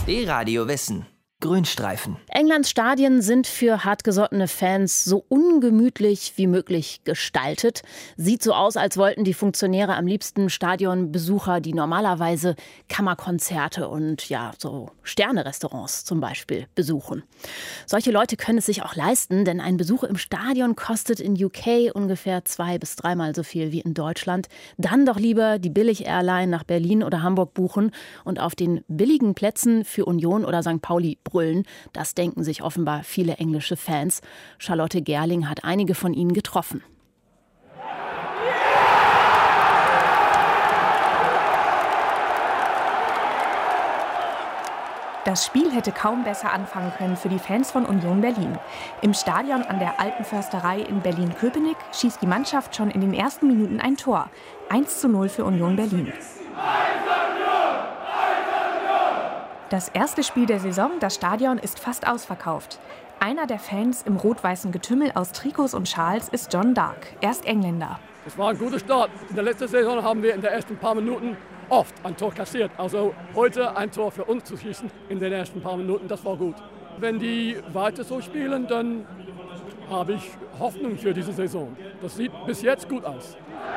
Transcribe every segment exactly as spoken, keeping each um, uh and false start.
D-Radio Wissen. Grünstreifen. Englands Stadien sind für hartgesottene Fans so ungemütlich wie möglich gestaltet. Sieht so aus, als wollten die Funktionäre am liebsten Stadionbesucher, die normalerweise Kammerkonzerte und ja, so Sterne-Restaurants zum Beispiel besuchen. Solche Leute können es sich auch leisten, denn ein Besuch im Stadion kostet in U K ungefähr zwei- bis dreimal so viel wie in Deutschland. Dann doch lieber die Billig-Airline nach Berlin oder Hamburg buchen und auf den billigen Plätzen für Union oder Sankt Pauli brüllen. Das denken sich offenbar viele englische Fans. Charlotte Gerling hat einige von ihnen getroffen. Das Spiel hätte kaum besser anfangen können für die Fans von Union Berlin. Im Stadion an der Alten Försterei in Berlin-Köpenick schießt die Mannschaft schon in den ersten Minuten ein Tor. eins zu null für Union Berlin. Das erste Spiel der Saison, das Stadion ist fast ausverkauft. Einer der Fans im rot-weißen Getümmel aus Trikots und Schals ist John Dark. Er ist Engländer. Es war ein guter Start. In der letzten Saison haben wir in den ersten paar Minuten oft ein Tor kassiert. Also heute ein Tor für uns zu schießen in den ersten paar Minuten, das war gut. Wenn die weiter so spielen, dann habe ich Hoffnung für diese Saison. Das sieht bis jetzt gut aus.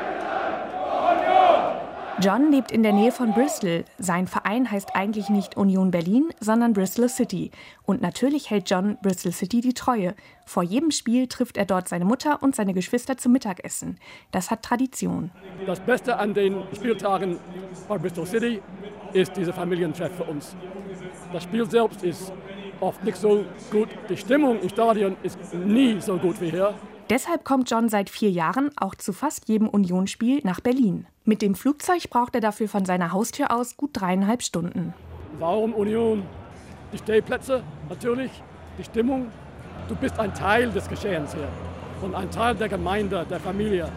John lebt in der Nähe von Bristol. Sein Verein heißt eigentlich nicht Union Berlin, sondern Bristol City. Und natürlich hält John Bristol City die Treue. Vor jedem Spiel trifft er dort seine Mutter und seine Geschwister zum Mittagessen. Das hat Tradition. Das Beste an den Spieltagen bei Bristol City ist dieser Familientreff für uns. Das Spiel selbst ist oft nicht so gut. Die Stimmung im Stadion ist nie so gut wie hier. Deshalb kommt John seit vier Jahren auch zu fast jedem Unionsspiel nach Berlin. Mit dem Flugzeug braucht er dafür von seiner Haustür aus gut dreieinhalb Stunden. Warum Union? Die Stehplätze, natürlich, die Stimmung. Du bist ein Teil des Geschehens hier und ein Teil der Gemeinde, der Familie.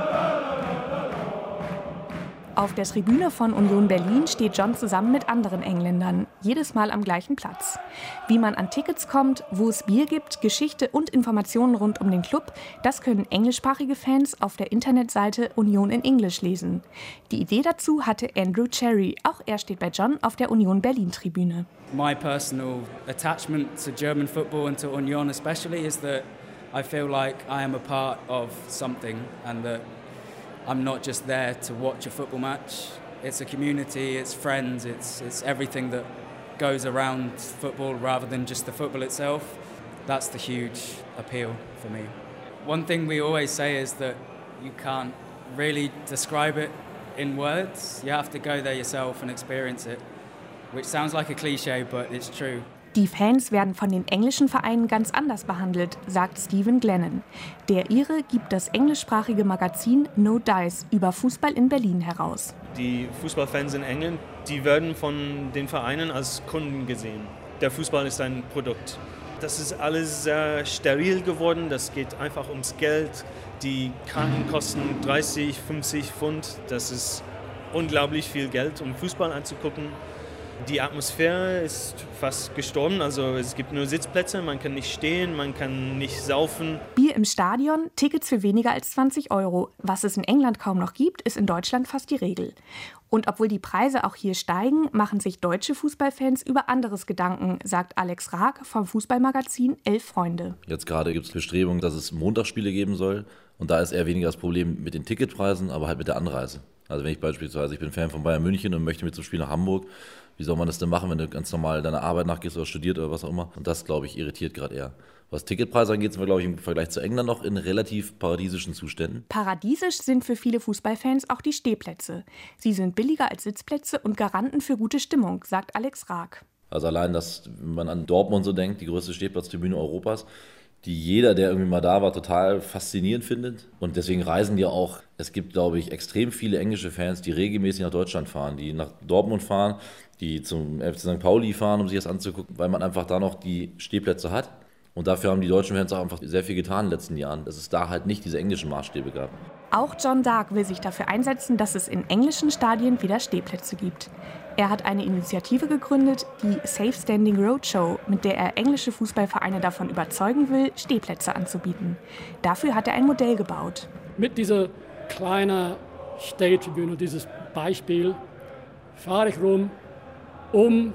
Auf der Tribüne von Union Berlin steht John zusammen mit anderen Engländern, jedes Mal am gleichen Platz. Wie man an Tickets kommt, wo es Bier gibt, Geschichte und Informationen rund um den Club, das können englischsprachige Fans auf der Internetseite Union in English lesen. Die Idee dazu hatte Andrew Cherry, auch er steht bei John auf der Union Berlin Tribüne. My personal attachment to German football and to Union especially is that I feel like I am a part of something and that I'm not just there to watch a football match. It's a community, it's friends, it's, it's everything that goes around football rather than just the football itself. That's the huge appeal for me. One thing we always say is that you can't really describe it in words. You have to go there yourself and experience it, which sounds like a cliche, but it's true. Die Fans werden von den englischen Vereinen ganz anders behandelt, sagt Stephen Glennon. Der Ire gibt das englischsprachige Magazin No Dice über Fußball in Berlin heraus. Die Fußballfans in England, die werden von den Vereinen als Kunden gesehen. Der Fußball ist ein Produkt. Das ist alles sehr steril geworden, das geht einfach ums Geld. Die Karten kosten dreißig, fünfzig Pfund. Das ist unglaublich viel Geld, um Fußball anzugucken. Die Atmosphäre ist fast gestorben, also es gibt nur Sitzplätze, man kann nicht stehen, man kann nicht saufen. Bier im Stadion, Tickets für weniger als zwanzig Euro. Was es in England kaum noch gibt, ist in Deutschland fast die Regel. Und obwohl die Preise auch hier steigen, machen sich deutsche Fußballfans über anderes Gedanken, sagt Alex Raag vom Fußballmagazin Elf Freunde. Jetzt gerade gibt es Bestrebungen, dass es Montagsspiele geben soll. Und da ist eher weniger das Problem mit den Ticketpreisen, aber halt mit der Anreise. Also wenn ich beispielsweise, ich bin Fan von Bayern München und möchte mit zum Spiel nach Hamburg, wie soll man das denn machen, wenn du ganz normal deiner Arbeit nachgehst oder studiert oder was auch immer? Und das, glaube ich, irritiert gerade eher. Was Ticketpreise angeht, sind wir, glaube ich, im Vergleich zu England noch in relativ paradiesischen Zuständen. Paradiesisch sind für viele Fußballfans auch die Stehplätze. Sie sind billiger als Sitzplätze und Garanten für gute Stimmung, sagt Alex Raag. Also allein, dass wenn man an Dortmund so denkt, die größte Stehplatztribüne Europas, die jeder, der irgendwie mal da war, total faszinierend findet. Und deswegen reisen die auch, es gibt, glaube ich, extrem viele englische Fans, die regelmäßig nach Deutschland fahren, die nach Dortmund fahren, die zum F C Sankt Pauli fahren, um sich das anzugucken, weil man einfach da noch die Stehplätze hat. Und dafür haben die deutschen Fans auch einfach sehr viel getan in den letzten Jahren, dass es da halt nicht diese englischen Maßstäbe gab. Auch John Dark will sich dafür einsetzen, dass es in englischen Stadien wieder Stehplätze gibt. Er hat eine Initiative gegründet, die Safe Standing Roadshow, mit der er englische Fußballvereine davon überzeugen will, Stehplätze anzubieten. Dafür hat er ein Modell gebaut. Mit dieser kleinen Stehtribüne, dieses Beispiel, fahre ich rum, um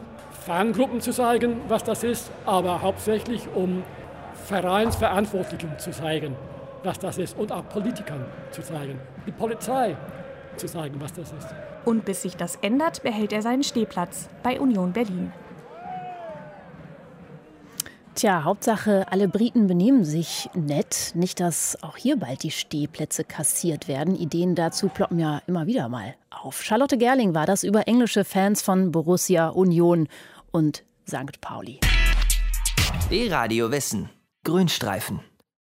Fangruppen zu zeigen, was das ist, aber hauptsächlich um Vereinsverantwortlichen zu zeigen, was das ist und auch Politikern zu zeigen, die Polizei zu zeigen, was das ist. Und bis sich das ändert, behält er seinen Stehplatz bei Union Berlin. Tja, Hauptsache, alle Briten benehmen sich nett. Nicht, dass auch hier bald die Stehplätze kassiert werden. Ideen dazu ploppen ja immer wieder mal auf. Charlotte Gerling war das über englische Fans von Borussia, Union und Sankt Pauli. D-Radio Wissen. Grünstreifen.